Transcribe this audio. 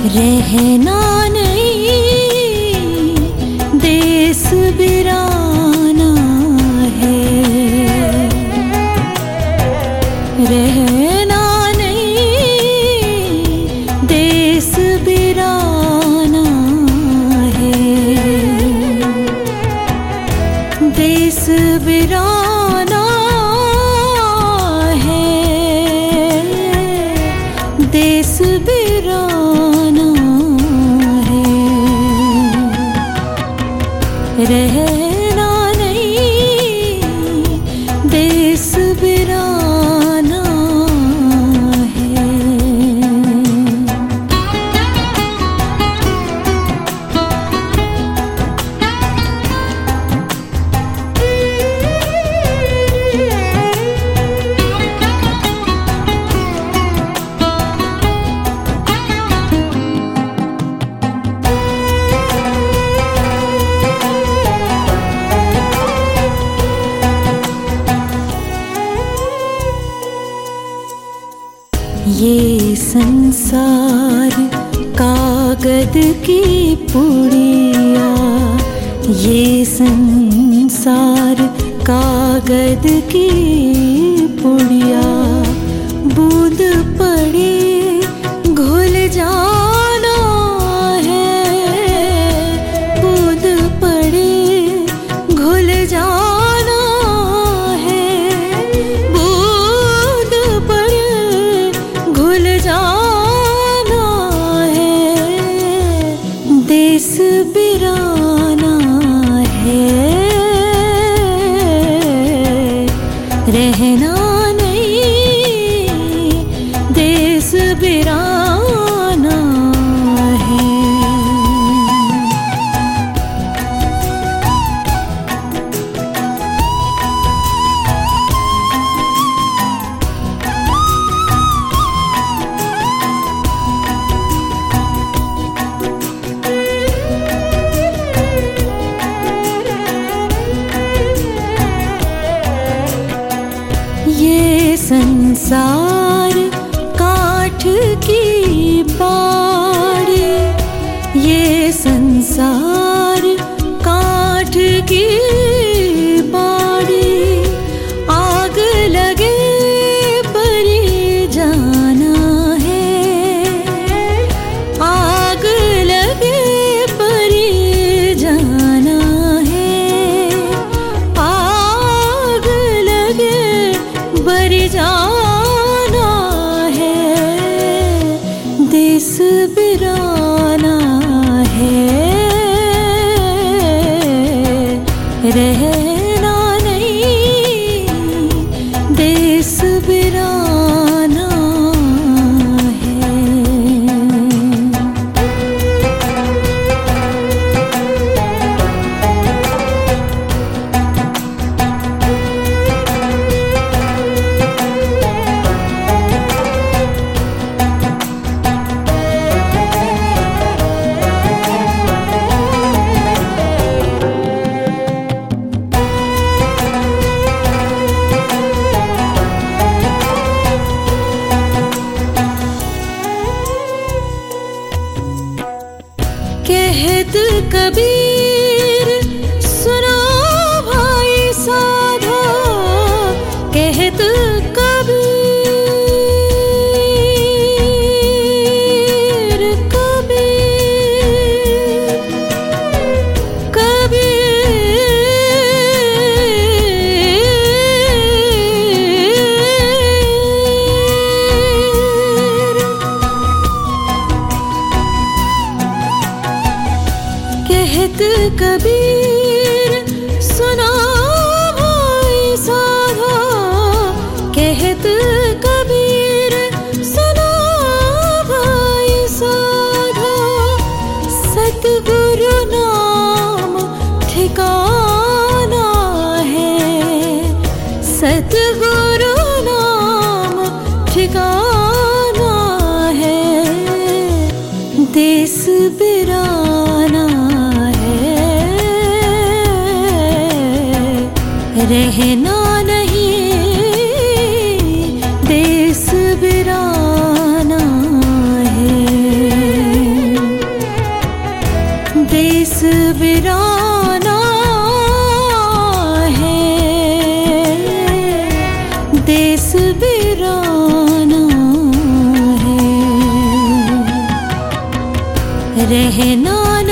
रहना नहीं देश बिराना है, रहना नहीं देश बिराना है, देश बिराना है, देश बिराना है, रहना नहीं देश बिराना है। ये संसार कागज की पुड़िया, ये संसार कागज की पुड़िया, बूंद पड़े घुल जाना है, बूंद पड़े घुल जाना है, बूंद पड़े घुल जाना है, देश बिराना है, रहना नहीं देश बिराना है। ये संसार काठ की बाड़ी, ये संसार काठ की बाड़ी, आग लगे बरी जाना है, आग लगे बरी जाना है, आग लगे बरी जाना है, देश बिराना है, रहना नहीं देश बिराना है। कहत कबीर सुना भाई साधा, कहत कबीर कबीर कहत कबीर सुना भाई साधा, कहत कबीर सुना भाई साधा, सतगुरु नाम ठिकाना है, सतगुरु नाम ठिकाना है, देश बिराना है, रहना नहीं देश बिराना है। बिराना है, रहना